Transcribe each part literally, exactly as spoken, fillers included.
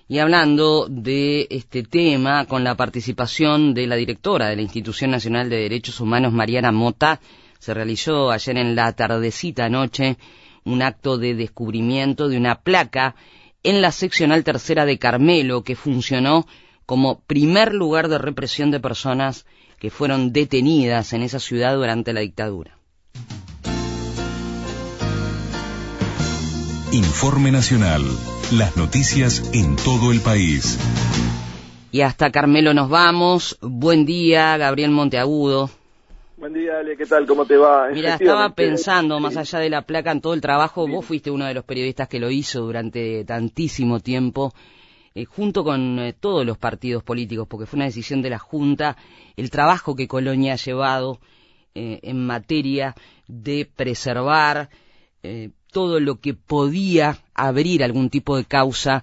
Y hablando de este tema, con la participación de la directora de la Institución Nacional de Derechos Humanos, Mariana Mota, se realizó ayer en la tardecita noche un acto de descubrimiento de una placa en la seccional tercera de Carmelo, que funcionó como primer lugar de represión de personas que fueron detenidas en esa ciudad durante la dictadura. Informe Nacional. Las noticias en todo el país. Y hasta Carmelo nos vamos. Buen día, Gabriel Monteagudo. Buen día, Ale, ¿qué tal? ¿Cómo te va? Mira, estaba pensando, sí. más allá de la placa, en todo el trabajo, sí. Vos fuiste uno de los periodistas que lo hizo durante tantísimo tiempo, eh, junto con eh, todos los partidos políticos, porque fue una decisión de la Junta, el trabajo que Colonia ha llevado eh, en materia de preservar eh, todo lo que podía abrir algún tipo de causa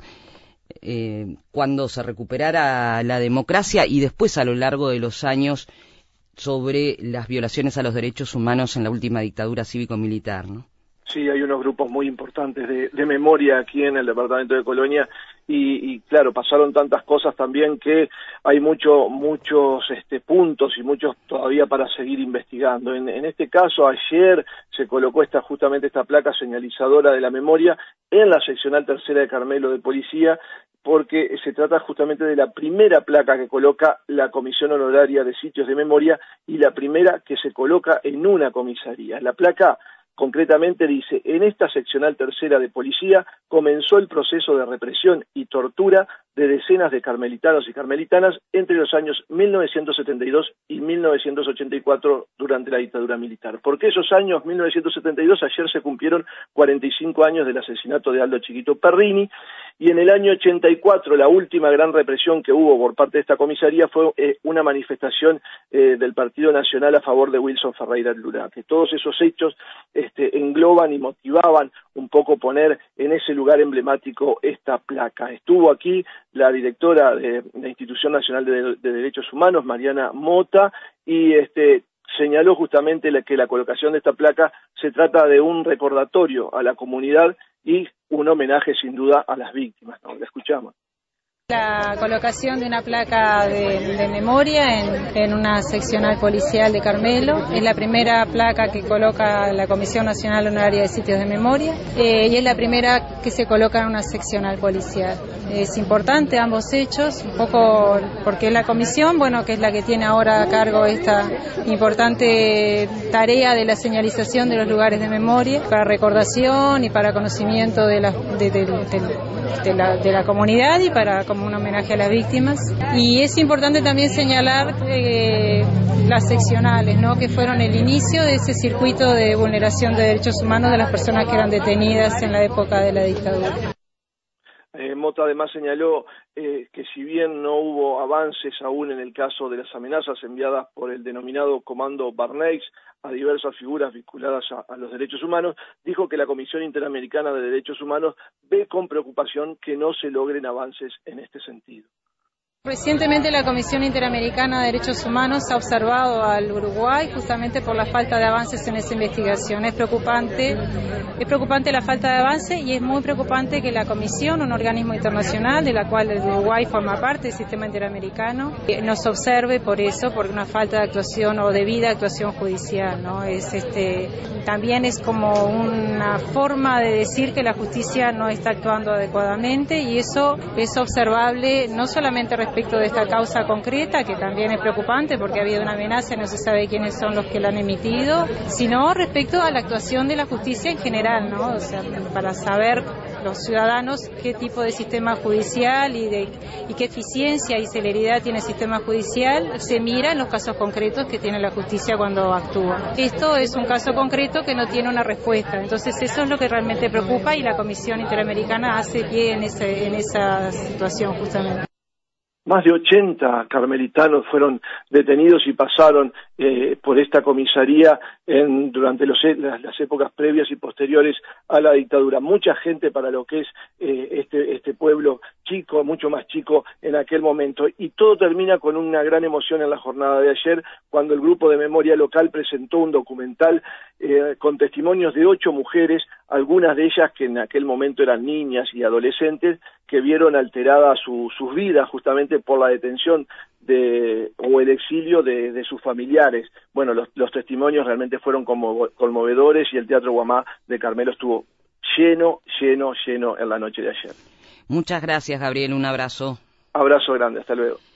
eh, cuando se recuperara la democracia y después a lo largo de los años sobre las violaciones a los derechos humanos en la última dictadura cívico-militar, ¿no? Sí, hay unos grupos muy importantes de, de memoria aquí en el departamento de Colonia y, y claro, pasaron tantas cosas también que hay mucho, muchos este, puntos y muchos todavía para seguir investigando. En, en este caso, ayer se colocó esta justamente esta placa señalizadora de la memoria en la seccional tercera de Carmelo de Policía, porque se trata justamente de la primera placa que coloca la Comisión Honoraria de Sitios de Memoria y la primera que se coloca en una comisaría. La placa concretamente dice: en esta seccional tercera de policía comenzó el proceso de represión y tortura de decenas de carmelitanos y carmelitanas entre los años mil novecientos setenta y dos y mil novecientos ochenta y cuatro durante la dictadura militar. Porque esos años, mil novecientos setenta y dos, ayer se cumplieron cuarenta y cinco años del asesinato de Aldo Chiquito Perrini, y en el año ochenta y cuatro la última gran represión que hubo por parte de esta comisaría fue eh, una manifestación eh, del Partido Nacional a favor de Wilson Ferreira Luna, que todos esos hechos este, engloban y motivaban un poco poner en ese lugar emblemático esta placa. Estuvo aquí la directora de la Institución Nacional de, de Derechos Humanos, Mariana Mota, y este señaló justamente la, que la colocación de esta placa se trata de un recordatorio a la comunidad y un homenaje sin duda a las víctimas, ¿no? La escuchamos. La colocación de una placa de, de memoria en, en una seccional policial de Carmelo. Es la primera placa que coloca la Comisión Nacional Honoraria de Sitios de Memoria eh, y es la primera que se coloca en una seccional policial. Es importante ambos hechos, un poco porque es la comisión, bueno, que es la que tiene ahora a cargo esta importante tarea de la señalización de los lugares de memoria para recordación y para conocimiento de la, de, de, de, de la, de la comunidad y para como un homenaje a las víctimas. Y es importante también señalar eh, las seccionales, ¿no?, que fueron el inicio de ese circuito de vulneración de derechos humanos de las personas que eran detenidas en la época de la dictadura. Eh, Mota además señaló eh, que si bien no hubo avances aún en el caso de las amenazas enviadas por el denominado Comando Barneix a diversas figuras vinculadas a, a los derechos humanos, dijo que la Comisión Interamericana de Derechos Humanos ve con preocupación que no se logren avances en este sentido. Recientemente la Comisión Interamericana de Derechos Humanos ha observado al Uruguay justamente por la falta de avances en esa investigación. Es preocupante, es preocupante la falta de avance y es muy preocupante que la Comisión, un organismo internacional de la cual el Uruguay forma parte del sistema interamericano, nos observe por eso, por una falta de actuación o debida actuación judicial, ¿no? Es este, también es como una forma de decir que la justicia no está actuando adecuadamente y eso es observable no solamente respecto respecto de esta causa concreta, que también es preocupante porque ha habido una amenaza y no se sabe quiénes son los que la han emitido, sino respecto a la actuación de la justicia en general, ¿no? O sea, para saber los ciudadanos qué tipo de sistema judicial y, de, y qué eficiencia y celeridad tiene el sistema judicial, se mira en los casos concretos que tiene la justicia cuando actúa. Esto es un caso concreto que no tiene una respuesta, entonces eso es lo que realmente preocupa y la Comisión Interamericana hace pie en, ese, en esa situación justamente. Más de ochenta carmelitanos fueron detenidos y pasaron eh, por esta comisaría en, durante los, las, las épocas previas y posteriores a la dictadura. Mucha gente para lo que es eh, este, este pueblo chico, mucho más chico en aquel momento. Y todo termina con una gran emoción en la jornada de ayer, cuando el Grupo de Memoria Local presentó un documental eh, con testimonios de ocho mujeres, algunas de ellas que en aquel momento eran niñas y adolescentes, que vieron alterada su, sus vidas justamente por la detención de o el exilio de, de sus familiares. Bueno, los, los testimonios realmente fueron como, conmovedores y el Teatro Guamá de Carmelo estuvo lleno, lleno, lleno en la noche de ayer. Muchas gracias, Gabriel, un abrazo. Abrazo grande, hasta luego.